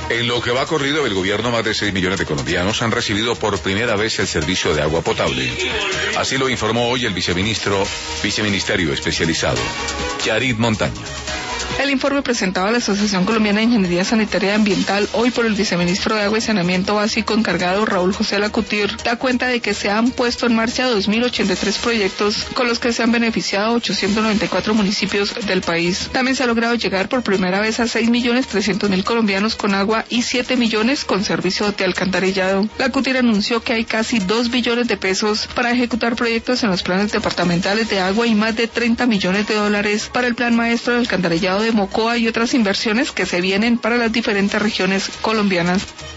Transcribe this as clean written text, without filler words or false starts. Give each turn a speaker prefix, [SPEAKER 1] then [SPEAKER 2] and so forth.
[SPEAKER 1] En lo que va corrido del gobierno, más de 6 millones de colombianos han recibido por primera vez el servicio de agua potable. Así lo informó hoy el viceministerio especializado, Yarid Montaña.
[SPEAKER 2] El informe presentado a la Asociación Colombiana de Ingeniería Sanitaria y Ambiental hoy por el viceministro de Agua y Saneamiento Básico encargado Raúl José Lacutir da cuenta de que se han puesto en marcha 2.083 proyectos con los que se han beneficiado 894 municipios del país. También se ha logrado llegar por primera vez a 6.300.000 colombianos con agua y 7 millones con servicio de alcantarillado. Lacutir anunció que hay casi 2 billones de pesos para ejecutar proyectos en los planes departamentales de agua y más de 30 millones de dólares para el plan maestro de alcantarillado de Mocoa y otras inversiones que se vienen para las diferentes regiones colombianas.